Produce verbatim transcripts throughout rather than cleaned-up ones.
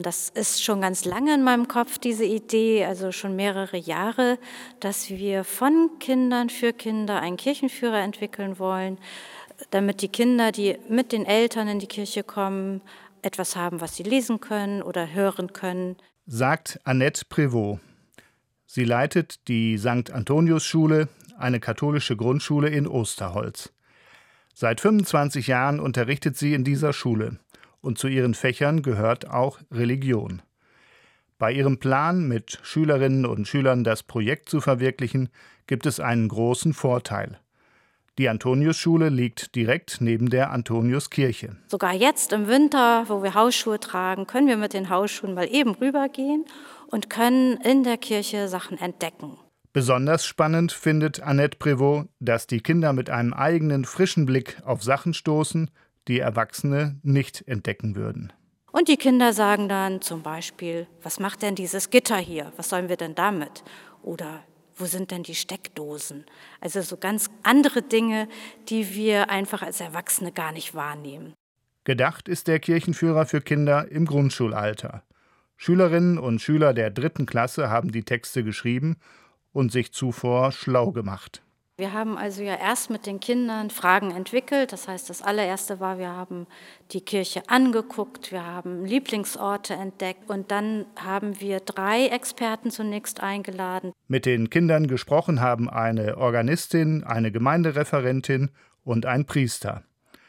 Das ist schon ganz lange in meinem Kopf, diese Idee, also schon mehrere Jahre, dass wir von Kindern für Kinder einen Kirchenführer entwickeln wollen, damit die Kinder, die mit den Eltern in die Kirche kommen, etwas haben, was sie lesen können oder hören können. Sagt Annette Prévost. Sie leitet die Sankt Antonius Schule, eine katholische Grundschule in Osterholz. Seit fünfundzwanzig Jahren unterrichtet sie in dieser Schule und zu ihren Fächern gehört auch Religion. Bei ihrem Plan, mit Schülerinnen und Schülern das Projekt zu verwirklichen, gibt es einen großen Vorteil. Die Antoniusschule liegt direkt neben der Antoniuskirche. Sogar jetzt im Winter, wo wir Hausschuhe tragen, können wir mit den Hausschuhen mal eben rübergehen und können in der Kirche Sachen entdecken. Besonders spannend findet Annette Prévost, dass die Kinder mit einem eigenen, frischen Blick auf Sachen stoßen, die Erwachsene nicht entdecken würden. Und die Kinder sagen dann zum Beispiel, was macht denn dieses Gitter hier? Was sollen wir denn damit? Oder wo sind denn die Steckdosen? Also so ganz andere Dinge, die wir einfach als Erwachsene gar nicht wahrnehmen. Gedacht ist der Kirchenführer für Kinder im Grundschulalter. Schülerinnen und Schüler der dritten Klasse haben die Texte geschrieben und sich zuvor schlau gemacht. Wir haben also ja erst mit den Kindern Fragen entwickelt. Das heißt, das allererste war, wir haben die Kirche angeguckt, wir haben Lieblingsorte entdeckt und dann haben wir drei Experten zunächst eingeladen. Mit den Kindern gesprochen haben eine Organistin, eine Gemeindereferentin und ein Priester.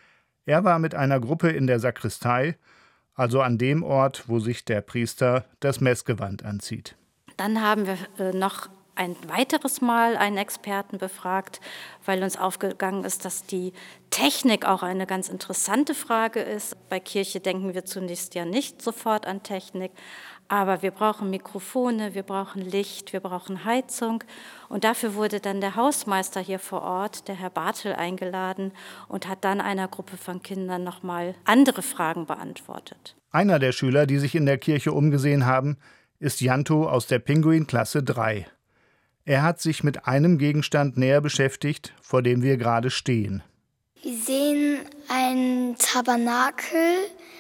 Er war mit einer Gruppe in der Sakristei, also an dem Ort, wo sich der Priester das Messgewand anzieht. Dann haben wir noch ein weiteres Mal einen Experten befragt, weil uns aufgegangen ist, dass die Technik auch eine ganz interessante Frage ist. Bei Kirche denken wir zunächst ja nicht sofort an Technik, aber wir brauchen Mikrofone, wir brauchen Licht, wir brauchen Heizung. Und dafür wurde dann der Hausmeister hier vor Ort, der Herr Bartel, eingeladen und hat dann einer Gruppe von Kindern nochmal andere Fragen beantwortet. Einer der Schüler, die sich in der Kirche umgesehen haben, ist Janto aus der Pinguin-Klasse drei. Er hat sich mit einem Gegenstand näher beschäftigt, vor dem wir gerade stehen. Wir sehen ein Tabernakel.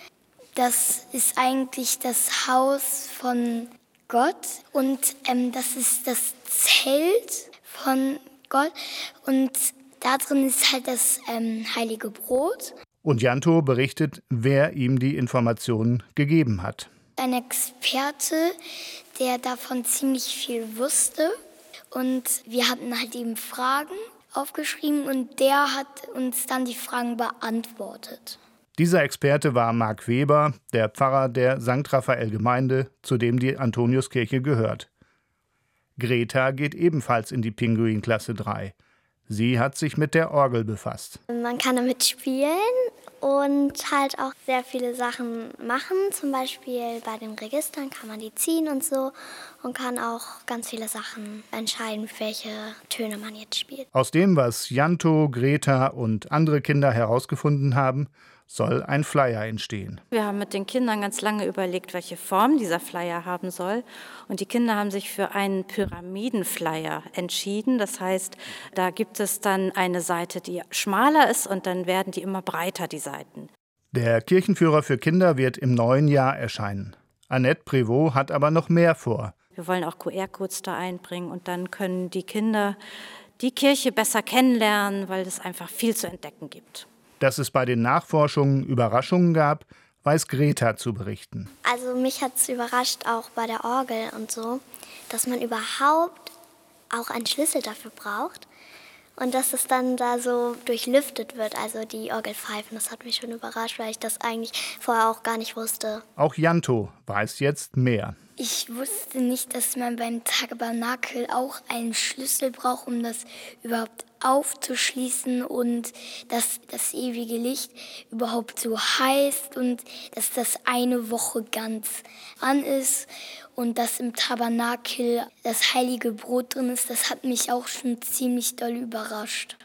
Das ist eigentlich das Haus von Gott. Und ähm, das ist das Zelt von Gott. Und da drin ist halt das ähm, heilige Brot. Und Janto berichtet, wer ihm die Informationen gegeben hat. Ein Experte, der davon ziemlich viel wusste. Und wir hatten halt eben Fragen aufgeschrieben und der hat uns dann die Fragen beantwortet. Dieser Experte war Marc Weber, der Pfarrer der Sankt Raphael-Gemeinde, zu dem die Antoniuskirche gehört. Greta geht ebenfalls in die Pinguin-Klasse drei. Sie hat sich mit der Orgel befasst. Man kann damit spielen und halt auch sehr viele Sachen machen. Zum Beispiel bei den Registern kann man die ziehen und so und kann auch ganz viele Sachen entscheiden, welche Töne man jetzt spielt. Aus dem, was Janto, Greta und andere Kinder herausgefunden haben, soll ein Flyer entstehen. Wir haben mit den Kindern ganz lange überlegt, welche Form dieser Flyer haben soll. Und die Kinder haben sich für einen Pyramidenflyer entschieden. Das heißt, da gibt es dann eine Seite, die schmaler ist und dann werden die immer breiter, die Seiten. Der Kirchenführer für Kinder wird im neuen Jahr erscheinen. Annette Prévost hat aber noch mehr vor. Wir wollen auch Q R-Codes da einbringen und dann können die Kinder die Kirche besser kennenlernen, weil es einfach viel zu entdecken gibt. Dass es bei den Nachforschungen Überraschungen gab, weiß Greta zu berichten. Also mich hat es überrascht, auch bei der Orgel und so, dass man überhaupt auch einen Schlüssel dafür braucht und dass es dann da so durchlüftet wird, also die Orgelpfeifen. Das hat mich schon überrascht, weil ich das eigentlich vorher auch gar nicht wusste. Auch Janto weiß jetzt mehr. Ich wusste nicht, dass man beim Tabernakel auch einen Schlüssel braucht, um das überhaupt aufzuschließen und dass das ewige Licht überhaupt so heißt und dass das eine Woche ganz an ist und dass im Tabernakel das heilige Brot drin ist. Das hat mich auch schon ziemlich doll überrascht.